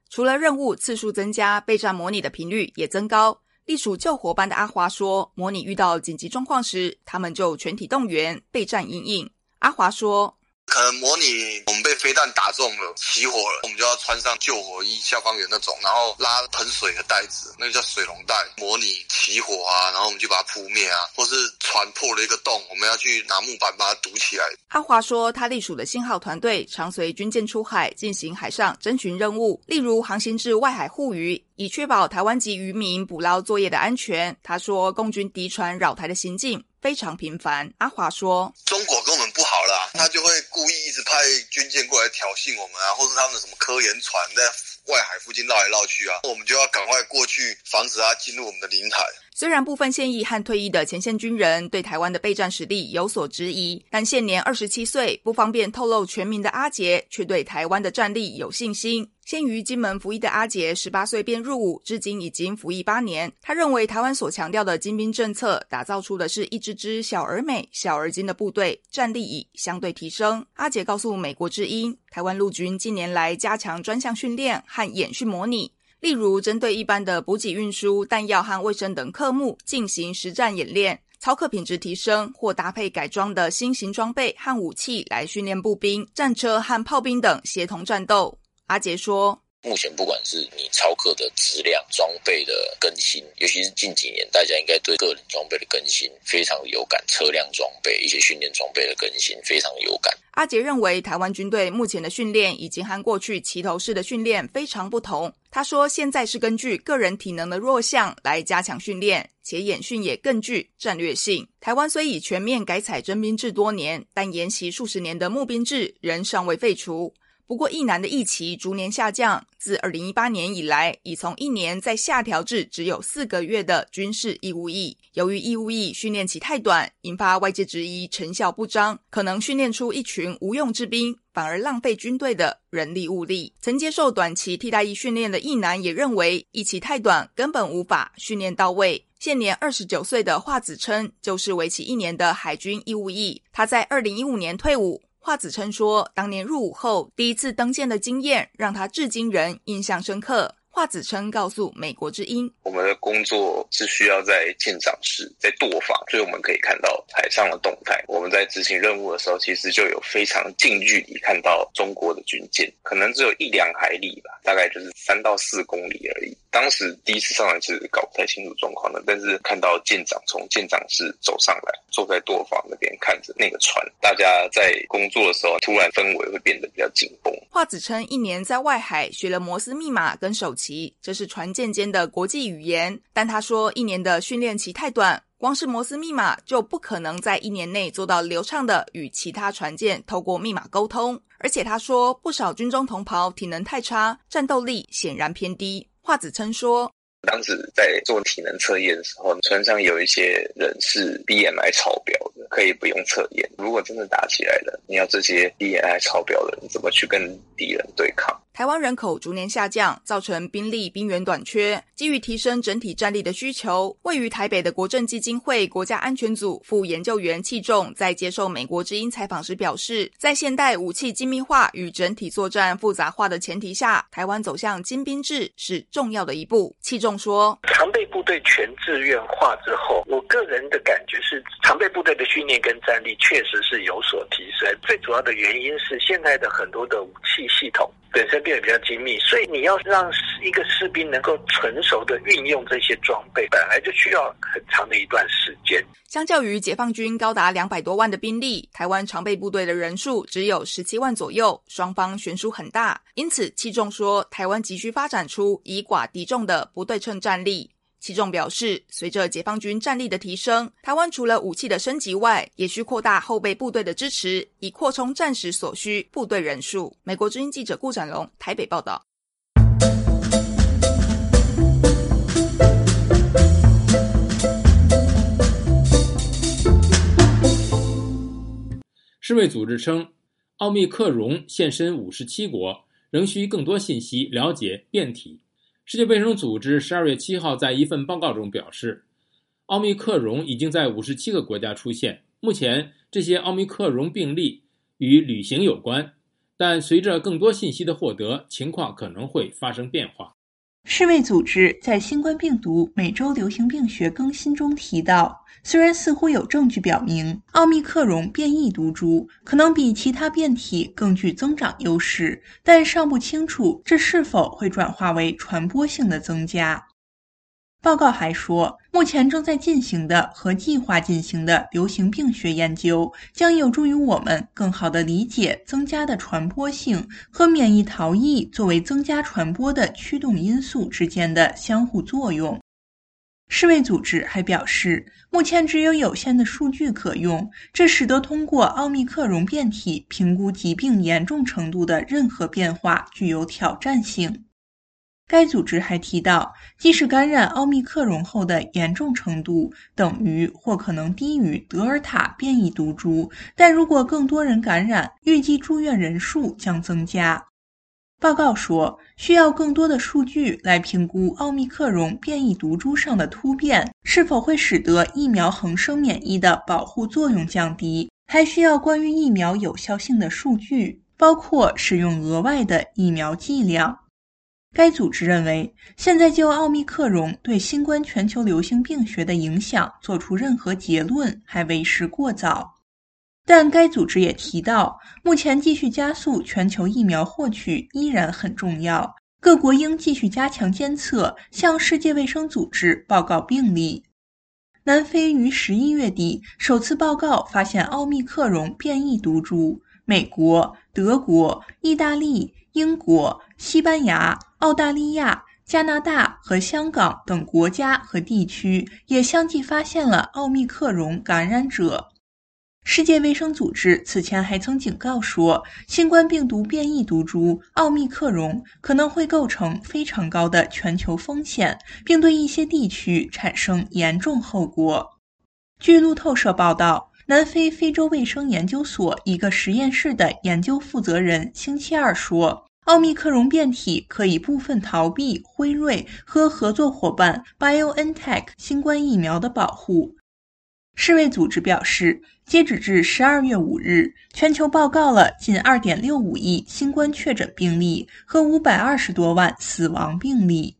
除了任务次数增加，备战模拟的频率也增高。隶属救火班的阿华说，模拟遇到紧急状况时，他们就全体动员备战因应。阿华说， 可能模拟我们被飞弹打中了，起火了，我们就要穿上救火衣，消防员那种，然后拉喷水的袋子，那个叫水龙袋，模拟起火啊，然后我们就把它扑灭啊，或是船破了一个洞，我们要去拿木板把它堵起来。 阿华说，他隶属的信号团队常随军舰出海进行海上侦巡任务，例如航行至外海护渔，以确保台湾籍渔民捕捞作业的安全。他说，共军敌船扰台的行径非常频繁。阿华说， 中国跟我们不好啦，他就会故意一直派军舰过来挑衅我们啊，或是他们的什么科研船在外海附近绕来绕去啊，我们就要赶快过去防止他进入我们的领海。 虽然部分现役和退役的前线军人对台湾的备战实力有所质疑，但现年二十七岁不方便透露全名的阿杰却对台湾的战力有信心。现于金门服役的阿杰十八岁便入伍，至今已经服役八年。他认为台湾所强调的精兵政策打造出的是一支支小而美小而精的部队，战力已相对提升。阿杰告诉美国之音，台湾陆军近年来加强专项训练和演训模拟，例如针对一般的补给运输、弹药和卫生等科目进行实战演练，操课品质提升，或搭配改装的新型装备和武器来训练步兵、战车和炮兵等协同战斗。阿杰说， 目前不管是你操课的质量、装备的更新，尤其是近几年大家应该对个人装备的更新非常有感，车辆装备、一些训练装备的更新非常有感。 阿杰认为台湾军队目前的训练已经和过去齐头式的训练非常不同。他说，现在是根据个人体能的弱项来加强训练，且演训也更具战略性。台湾虽已全面改采征兵制多年，但沿袭数十年的募兵制仍尚未废除。不过役男的役期逐年下降，自二零一八年以来，已从一年再下调至只有四个月的军事义务役。由于义务役训练期太短，引发外界质疑成效不彰，可能训练出一群无用之兵，反而浪费军队的人力物力。曾接受短期替代役训练的役男也认为，役期太短，根本无法训练到位。现年二十九岁的华子琛就是为期一年的海军义务役，他在二零一五年退伍。华子琛说，当年入伍后第一次登舰的经验让他至今仍印象深刻。华子琛告诉美国之音， 我们的工作是需要在舰长室，在舵房，所以我们可以看到海上的动态。我们在执行任务的时候，其实就有非常近距离看到中国的军舰，可能只有一两海里吧，大概就是三到四公里而已。当时第一次上来是搞不太清楚状况的，但是看到舰长从舰长室走上来，坐在舵房那边看着那个船，大家在工作的时候，突然氛围会变得比较紧绷。 华子琛一年在外海学了摩斯密码跟手棋，这是船舰间的国际语言，但他说一年的训练期太短，光是摩斯密码就不可能在一年内做到流畅的与其他船舰透过密码沟通，而且他说不少军中同袍体能太差，战斗力显然偏低。华子琛说， 当时在做体能测验的时候，船上有一些人是 B M I 超标的，可以不用测验。如果真的打起来了，你要这些 B M I 超标的人怎么去跟敌人对抗？ 台湾人口逐年下降，造成兵力兵源短缺。基于提升整体战力的需求，位于台北的国政基金会国家安全组副研究员戚仲在接受美国之音采访时表示，在现代武器精密化与整体作战复杂化的前提下，台湾走向精兵制是重要的一步。戚仲说， 常备部队全自愿化之后，我个人的感觉是常备部队的训练跟战力确实是有所提升。最主要的原因是现在的很多的武器系统本身变得比较精密，所以你要让一个士兵能够纯熟的运用这些装备，本来就需要很长的一段时间。 相较于解放军高达两百多万的兵力，台湾常备部队的人数只有十七万左右，双方悬殊很大。因此戚仲说，台湾急需发展出以寡敌众的不对称战力。戚仲表示，随着解放军战力的提升，台湾除了武器的升级外，也需扩大后备部队的支持，以扩充战时所需部队人数。美国之音记者顾展龙台北报道。 世卫组织称，奥密克戎现身五十七国，仍需更多信息了解变体。世界卫生组织十二月七号在一份报告中表示，奥密克戎已经在五十七个国家出现，目前这些奥密克戎病例与旅行有关， 但随着更多信息的获得，情况可能会发生变化。 世卫组织在新冠病毒每周流行病学更新中提到，虽然似乎有证据表明奥密克戎变异毒株可能比其他变体更具增长优势，但尚不清楚这是否会转化为传播性的增加。报告还说，目前正在进行的和计划进行的流行病学研究将有助于我们更好地理解增加的传播性和免疫逃逸作为增加传播的驱动因素之间的相互作用。世卫组织还表示，目前只有有限的数据可用，这使得通过奥密克戎变体评估疾病严重程度的任何变化具有挑战性。该组织还提到，即使感染奥密克戎后的严重程度等于或可能低于德尔塔变异毒株，但如果更多人感染，预计住院人数将增加。报告说，需要更多的数据来评估奥密克戎变异毒株上的突变是否会使得疫苗恒生免疫的保护作用降低，还需要关于疫苗有效性的数据，包括使用额外的疫苗剂量。该组织认为，现在就奥密克戎对新冠全球流行病学的影响做出任何结论还为时过早。但该组织也提到，目前继续加速全球疫苗获取依然很重要，各国应继续加强监测，向世界卫生组织报告病例。南非于十一月底首次报告发现奥密克戎变异毒株，美国、德国、意大利、英国、西班牙、澳大利亚、加拿大和香港等国家和地区也相继发现了奥密克戎感染者。世界卫生组织此前还曾警告说，新冠病毒变异毒株奥密克戎可能会构成非常高的全球风险，并对一些地区产生严重后果。据路透社报道，南非非洲卫生研究所一个实验室的研究负责人星期二说，奥密克戎变体可以部分逃避辉瑞和合作伙伴 BioNTech 新冠疫苗的保护。世卫组织表示，截止至十二月五日，全球报告了近 二点六五亿新冠确诊病例和五百二十多万死亡病例。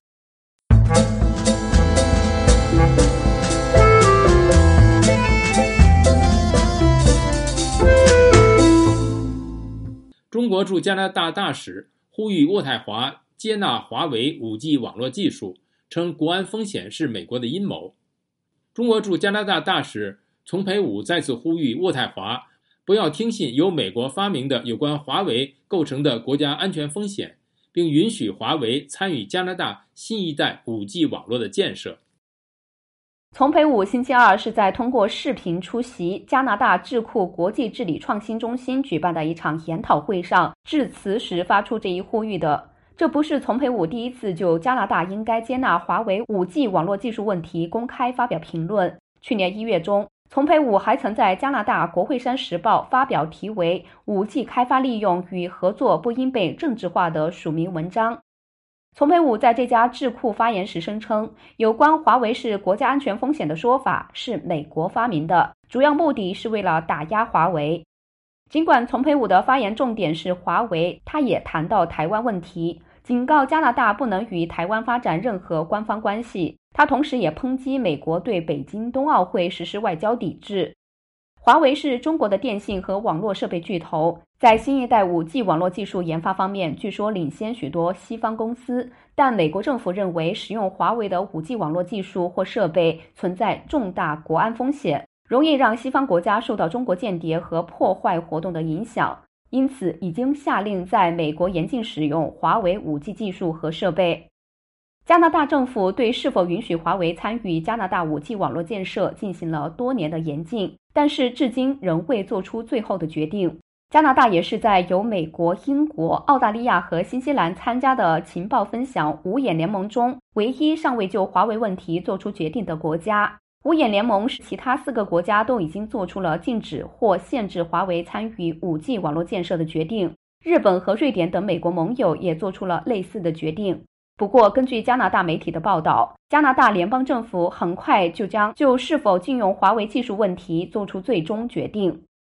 中国驻加拿大大使呼吁渥太华接纳华为 五 G 网络技术，称国安风险是美国的阴谋。中国驻加拿大大使丛培武再次呼吁渥太华不要听信由美国发明的有关华为构成的国家安全风险，并允许华为参与加拿大新一代 五 G 网络的建设。 丛培武星期二是在通过视频出席加拿大智库国际治理创新中心举办的一场研讨会上致辞时发出这一呼吁的。这不是丛培武第一次就加拿大应该接纳华为 五 G 网络技术问题公开发表评论。去年一月中，丛培武还曾在加拿大国会山时报发表题为 五 G 开发利用与合作不应被政治化的署名文章。丛培武在这家智库发言时声称，有关华为是国家安全风险的说法是美国发明的，主要目的是为了打压华为。尽管丛培武的发言重点是华为，他也谈到台湾问题，警告加拿大不能与台湾发展任何官方关系。他同时也抨击美国对北京冬奥会实施外交抵制。华为是中国的电信和网络设备巨头，在新一代 五 G 网络技术研发方面据说领先许多西方公司，但美国政府认为使用华为的 五 G 网络技术或设备存在重大国安风险，容易让西方国家受到中国间谍和破坏活动的影响，因此已经下令在美国严禁使用华为 五 G 技术和设备。加拿大政府对是否允许华为参与加拿大 五 G 网络建设进行了多年的严禁，但是至今仍未做出最后的决定。加拿大也是在由美国、英国、澳大利亚和新西兰参加的情报分享五眼联盟中唯一尚未就华为问题做出决定的国家。五眼联盟是其他四个国家都已经做出了禁止或限制华为参与 五 G 网络建设的决定，日本和瑞典等美国盟友也做出了类似的决定。不过，根据加拿大媒体的报道，加拿大联邦政府很快就将就是否禁用华为技术问题做出最终决定。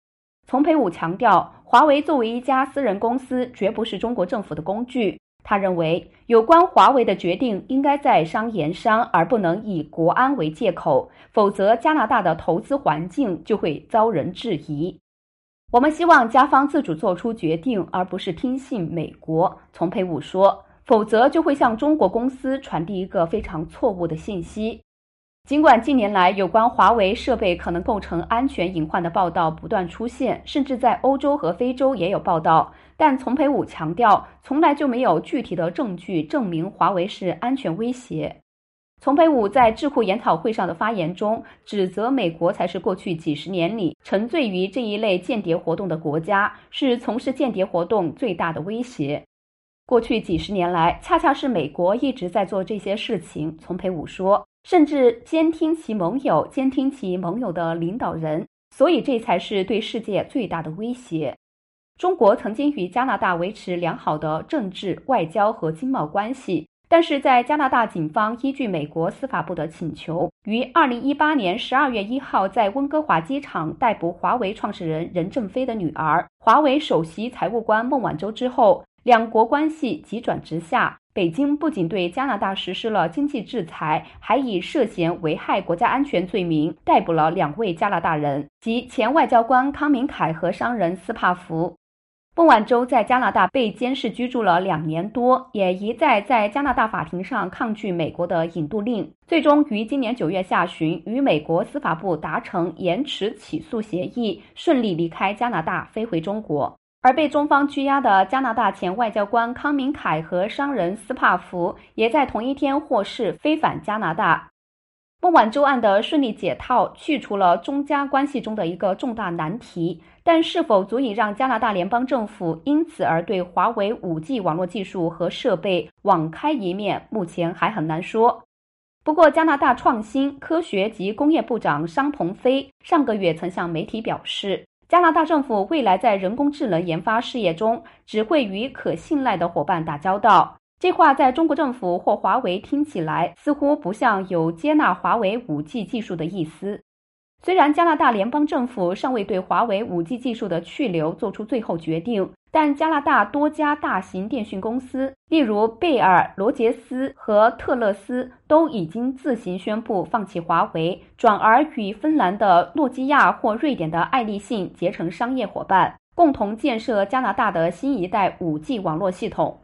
丛培武强调，华为作为一家私人公司，绝不是中国政府的工具。他认为，有关华为的决定应该在商言商，而不能以国安为借口，否则加拿大的投资环境就会遭人质疑。我们希望加方自主做出决定，而不是听信美国，丛培武说，否则就会向中国公司传递一个非常错误的信息。尽管近年来有关华为设备可能构成安全隐患的报道不断出现，甚至在欧洲和非洲也有报道，但丛培武强调，从来就没有具体的证据证明华为是安全威胁。丛培武在智库研讨会上的发言中，指责美国才是过去几十年里沉醉于这一类间谍活动的国家，是从事间谍活动最大的威胁。过去几十年来，恰恰是美国一直在做这些事情，丛培武说，甚至监听其盟友，监听其盟友的领导人，所以这才是对世界最大的威胁。中国曾经与加拿大维持良好的政治、外交和经贸关系，但是在加拿大警方依据美国司法部的请求，于二零一八年十二月一号在温哥华机场逮捕华为创始人任正非的女儿、华为首席财务官孟晚舟之后，两国关系急转直下。北京不仅对加拿大实施了经济制裁，还以涉嫌危害国家安全罪名逮捕了两位加拿大人，即前外交官康明凯和商人斯帕福。孟晚舟在加拿大被监视居住了两年多，也一再在加拿大法庭上抗拒美国的引渡令，最终于今年九月下旬与美国司法部达成延迟起诉协议，顺利离开加拿大飞回中国。而被中方拘押的加拿大前外交官康明凯和商人斯帕福也在同一天获释飞返加拿大。孟晚舟案的顺利解套去除了中加关系中的一个重大难题，但是否足以让加拿大联邦政府因此而对华为 五 G 网络技术和设备网开一面，目前还很难说。不过加拿大创新、科学及工业部长商鹏飞上个月曾向媒体表示，加拿大政府未来在人工智能研发事业中只会与可信赖的伙伴打交道。这话在中国政府或华为听起来似乎不像有接纳华为 五 G 技术的意思。虽然加拿大联邦政府尚未对华为 五 G 技术的去留做出最后决定，但加拿大多家大型电讯公司，例如贝尔、罗杰斯和特勒斯，都已经自行宣布放弃华为，转而与芬兰的诺基亚或瑞典的爱立信结成商业伙伴，共同建设加拿大的新一代 五 G 网络系统。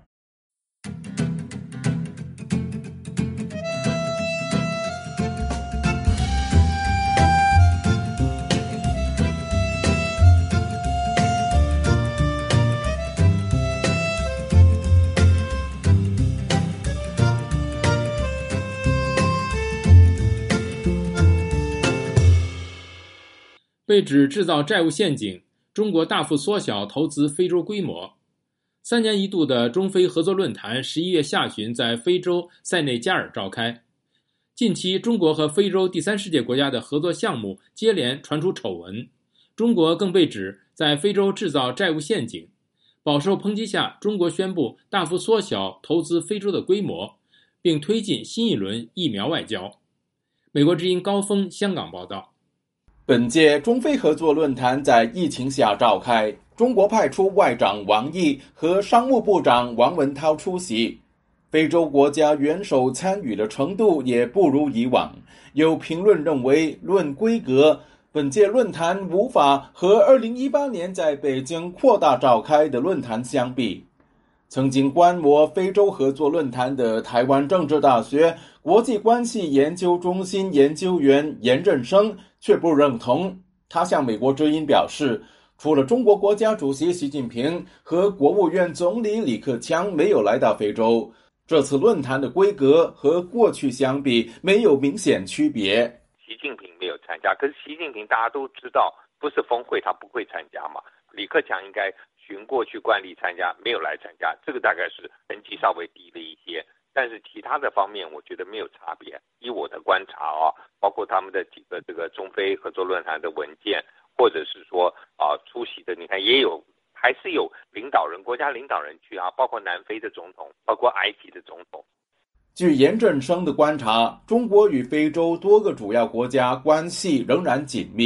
被指制造债务陷阱，中国大幅缩小投资非洲规模。三年一度的中非合作论坛十一月下旬在非洲塞内加尔召开。近期，中国和非洲第三世界国家的合作项目接连传出丑闻，中国更被指在非洲制造债务陷阱。饱受抨击下，中国宣布大幅缩小投资非洲的规模，并推进新一轮疫苗外交。美国之音高峰香港报道。 本届中非合作论坛在疫情下召开，中国派出外长王毅和商务部长王文涛出席，非洲国家元首参与的程度也不如以往。有评论认为，论规格，本届论坛无法和二零一八年在北京扩大召开的论坛相比。曾经观摩非洲合作论坛的台湾政治大学国际关系研究中心研究员严振声却不认同。他向美国之音表示，除了中国国家主席习近平和国务院总理李克强没有来到非洲，这次论坛的规格和过去相比没有明显区别。 习近平没有参加，可是习近平大家都知道，不是峰会他不会参加嘛。李克强应该循过去惯例参加，没有来参加，这个大概是层级稍微低了一些，但是其他的方面我觉得没有差别。以我的观察啊，包括他们的几个这个中非合作论坛的文件，或者是说啊出席的，你看也有还是有领导人国家领导人去啊，包括南非的总统，包括埃及的总统。 据严振声的观察，中国与非洲多个主要国家关系仍然紧密，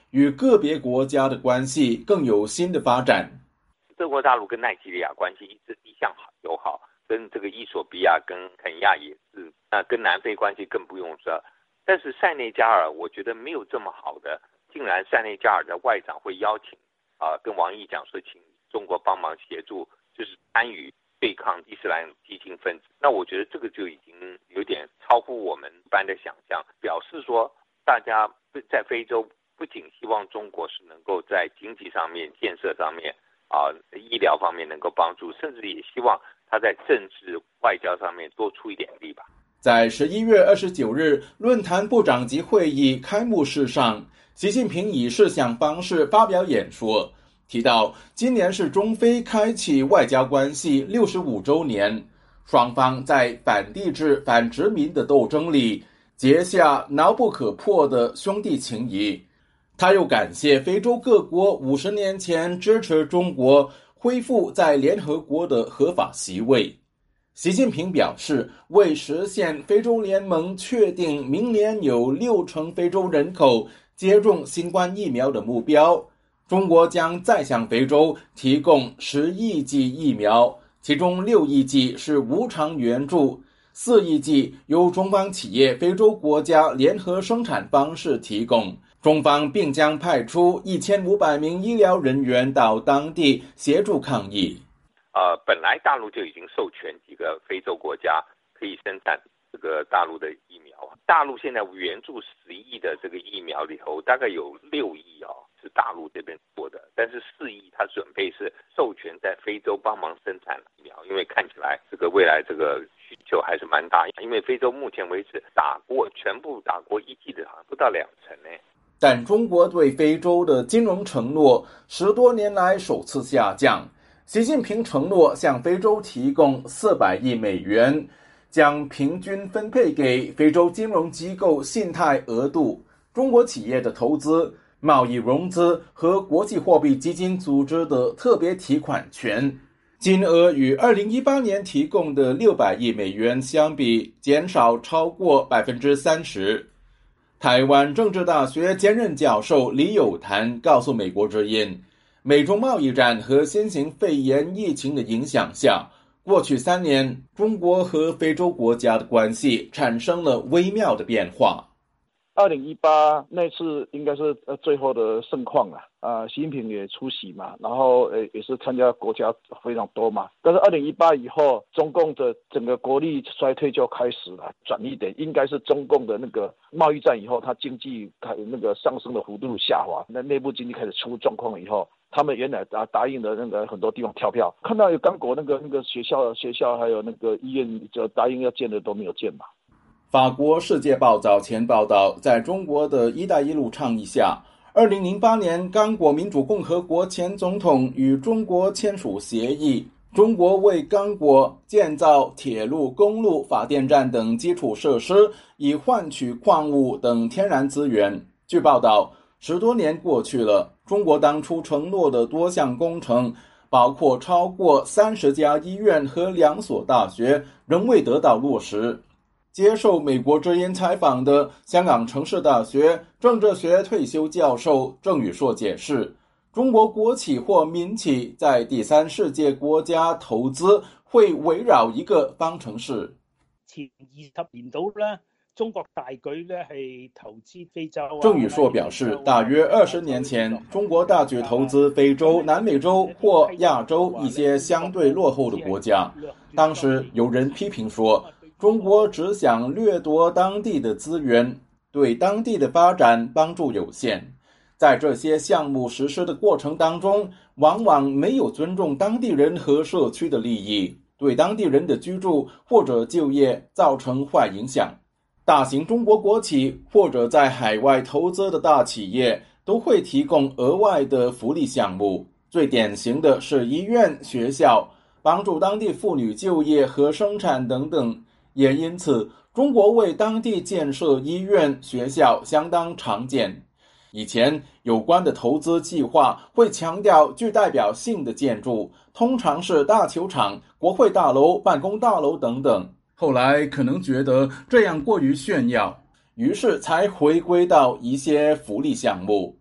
与个别国家的关系更有新的发展。 中国大陆跟奈及利亚关系一直一向好友好，跟这个伊索比亚跟肯亚也是，那跟南非关系更不用说。但是塞内加尔我觉得没有这么好的，竟然塞内加尔的外长会邀请啊、呃，跟王毅讲说请中国帮忙协助，就是参与对抗伊斯兰激进分子。那我觉得这个就已经有点超乎我们一般的想象，表示说大家在非洲不仅希望中国是能够在经济上面、建设上面啊、呃、医疗方面能够帮助，甚至也希望他在政治外交上面多出一点力吧。 在十一月二十九日论坛部长级会议开幕式上，习近平以视像方式发表演说，提到今年是中非开启外交关系六十五周年，双方在反帝制、反殖民的斗争里结下牢不可破的兄弟情谊。他又感谢非洲各国五十年前支持中国恢复在联合国的合法席位。习近平表示，为实现非洲联盟确定明年有六成非洲人口接种新冠疫苗的目标，中国将再向非洲提供十亿剂疫苗，其中六亿剂是无偿援助，四亿剂由中方企业非洲国家联合生产方式提供。中方并将派出一千五百名医疗人员到当地协助抗疫。 呃，本来大陆就已经授权几个非洲国家可以生产这个大陆的疫苗。大陆现在援助十亿的这个疫苗里头，大概有六亿哦是大陆这边做的，但是四亿它准备是授权在非洲帮忙生产疫苗，因为看起来这个未来这个需求还是蛮大，因为非洲目前为止打过全部打过一剂的好像不到两成呢。 但中国对非洲的金融承诺十多年来首次下降。习近平承诺向非洲提供四百亿美元，将平均分配给非洲金融机构信贷额度、中国企业的投资、贸易融资和国际货币基金组织的特别提款权，金额与二零一八年提供的六百亿美元相比，减少超过百分之三十。台湾政治大学兼任教授李友潭告诉美国之音，美中贸易战和新型肺炎疫情的影响下，过去三年中国和非洲国家的关系产生了微妙的变化。 二零一八那次应该是呃最后的盛况了，啊、呃，习近平也出席嘛，然后呃也是参加国家非常多嘛。但是二零一八以后，中共的整个国力衰退就开始了，转捩点应该是中共的那个贸易战以后，它经济开那个上升的幅度下滑，那内部经济开始出状况以后，他们原来答答应的那个很多地方跳票，看到有刚果那个那个学校学校还有那个医院就答应要建的都没有建嘛。 法国《世界报》早前报道，在中国的一带一路倡议下，二零零八年刚果民主共和国前总统与中国签署协议，中国为刚果建造铁路、公路、发电站等基础设施，以换取矿物等天然资源。据报道，十多年过去了，中国当初承诺的多项工程，包括超过三十家医院和两所大学，仍未得到落实。接受美国之音采访的香港城市大学政治学退休教授郑宇硕解释，中國國企或民企在第三世界國家投資會圍繞一個方程式。 前二十年度呢，中國大舉呢係投資非洲。 鄭宇碩表示，大約二十年前，中國大舉投資非洲、南美洲或亞洲一些相對落後的國家。當時有人批評說，中國只想掠奪當地的資源，對當地的發展幫助有限。在這些項目實施的過程當中，往往沒有尊重當地人和社區的利益，對當地人的居住或者就業造成壞影響。大型中國國企或者在海外投資的大企業都會提供額外的福利項目，最典型的是醫院、學校，幫助當地婦女就業和生產等等。也因此，中國為當地建設醫院、學校相當常見。以前有關的投資計劃會強調具代表性的建築，通常是大球場、國會大樓、辦公大樓等等。後來可能覺得這樣過於炫耀，於是才回歸到一些福利項目。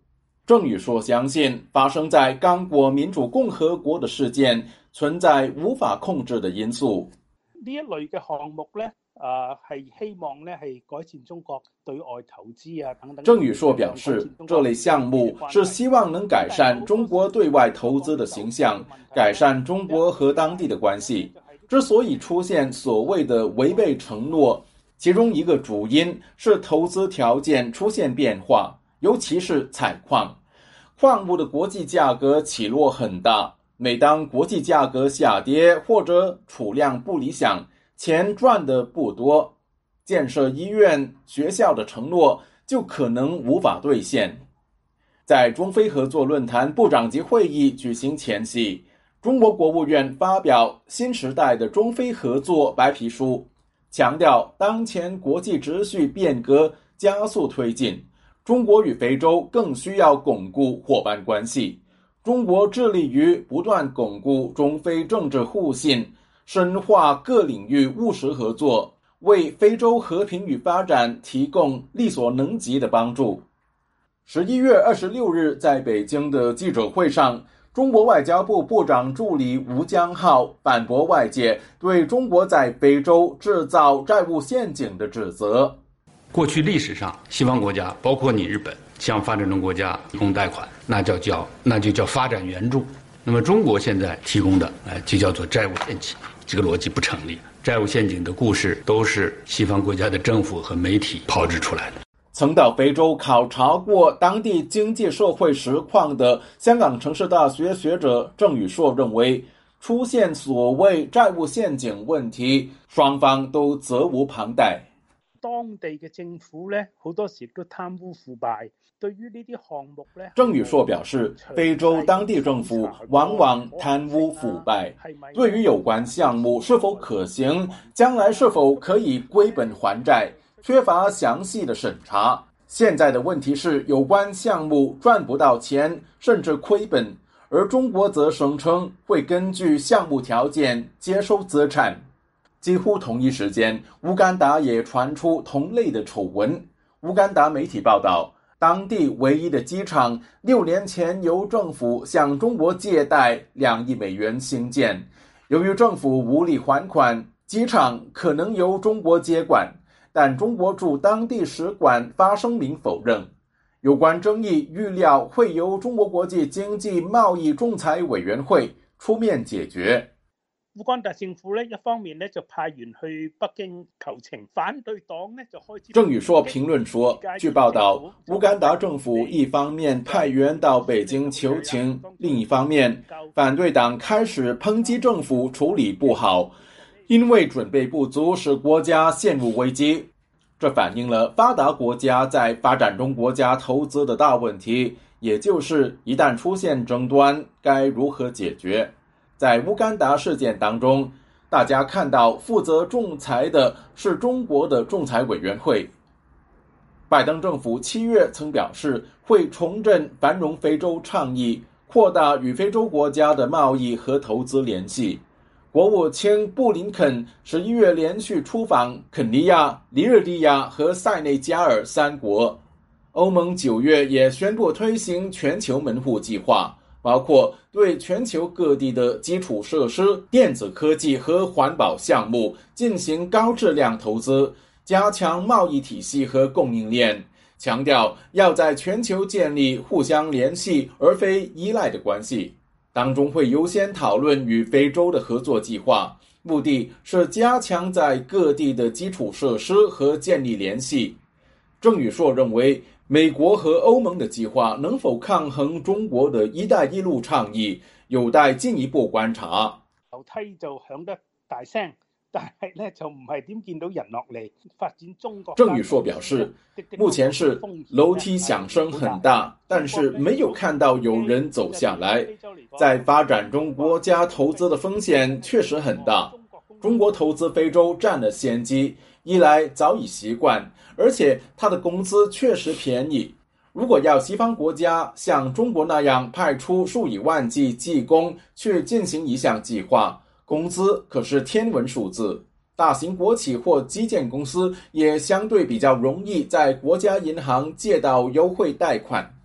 郑宇硕相信，发生在刚果民主共和國的事件存在無法控制的因素。 呢一類嘅項目咧，啊係希望咧係改善中國對外投資啊等等。 鄭宇碩表示，這類項目是希望能改善中國對外投資的形象，改善中國和當地的關係。之所以出現所謂的違背承諾，其中一個主因是投資條件出現變化，尤其是採礦。礦物的國際價格起落很大，每當國際價格下跌或者儲量不理想，錢賺得不多，建設醫院、學校的承諾就可能無法兌現。在中非合作論壇部長級會議舉行前夕，中國國務院發表新時代的中非合作白皮書，強調當前國際秩序變革加速推進，中國與非洲更需要鞏固夥伴關係。中國致力於不斷鞏固中非政治互信，深化各領域務實合作，為非洲和平與發展提供力所能及的幫助。十一月二十六日在北京的記者會上，中國外交部部長助理吳江浩反駁外界對中國在非洲製造債務陷阱的指責。 過去歷史上，西方國家包括你日本向發展中國家提供貸款，那叫叫那就叫發展援助。那麼中國現在提供的，哎，就叫做債務陷阱，這個邏輯不成立。債務陷阱的故事都是西方國家的政府和媒體炮製出來的。 曾到非洲考察過當地經濟社會實況的香港城市大學學者鄭宇碩認為，出現所謂債務陷阱問題，雙方都責無旁貸。 當地嘅政府咧，好多時都貪污腐敗。對於呢啲項目咧， 鄭宇碩表示，非洲當地政府往往貪污腐敗。對於有關項目是否可行，將來是否可以歸本還債，缺乏詳細的審查。現在的問題是，有關項目賺不到錢，甚至虧本，而中國則聲稱會根據項目條件接收資產。幾乎同一時間，烏干達也傳出同類的醜聞。烏干達媒體報道，當地唯一的機場六年前由政府向中國借貸兩億美元興建，由於政府無力還款，機場可能由中國接管，但中國駐當地使館發聲明否認。有關爭議預料會由中國國際經濟貿易仲裁委員會出面解決。 烏干達政府咧，一方面咧就派員去北京求情，反對黨咧就開始。 鄭宇碩評論說，據報道，烏干達政府一方面派員到北京求情，另一方面，反對黨開始抨擊政府處理不好，因為準備不足使國家陷入危機。這反映了發達國家在發展中國家投資的大問題，也就是一旦出現爭端，該如何解決。在烏干達事件當中，大家看到負責仲裁的是中國的仲裁委員會。拜登政府七月曾表示會重振繁榮非洲倡議，擴大與非洲國家的貿易和投資聯繫。國務卿布林肯十一月連續出訪肯尼亞、尼日利亞和塞內加爾三國。歐盟九月也宣布推行全球門戶計劃，包括對全球各地的基礎設施、電子科技和環保項目進行高質量投資，加強貿易體系和供應鏈，強調要在全球建立互相聯繫而非依賴的關係。當中會優先討論與非洲的合作計劃，目的是加強在各地的基礎設施和建立聯繫。鄭宇碩認為，美國和歐盟的計劃能否抗衡中國的一帶一路倡議，有待進一步觀察。 樓梯就響得大聲，但係咧就唔係點見到人落嚟發展中國。 鄭宇碩表示，目前是樓梯響聲很大，但是沒有看到有人走下來。在發展中國家投資的風險確實很大。中國投資非洲佔了先機，一來早已習慣，而且它的工資確實便宜。如果要西方國家像中國那樣派出數以萬計技工去進行一項計劃，工資可是天文數字。大型國企或基建公司也相對比較容易在國家銀行借到優惠貸款。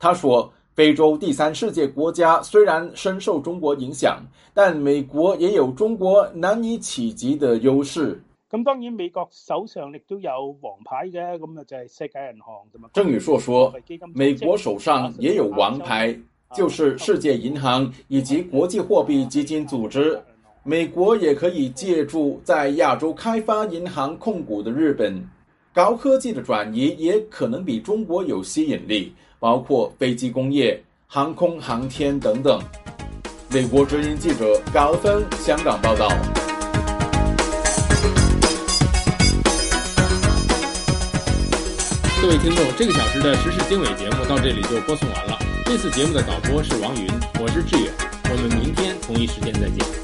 他说，非洲第三世界国家虽然深受中國影響，但美國也有中國難以企及的優勢。 咁當然美國手上亦都有王牌嘅，咁啊就係世界銀行同埋。 鄭宇碩說，美國手上也有王牌，就是世界銀行以及國際貨幣基金組織。美國也可以借助在亞洲開發銀行控股的日本。高科技的轉移也可能比中國有吸引力，包括飛機工業、航空航天等等。美國之音記者高芬香港報道。 各位聽眾，這個小時的時事經緯節目到這裡就播送完了。這次節目的導播是王雲，我是志遠，我們明天同一時間再見。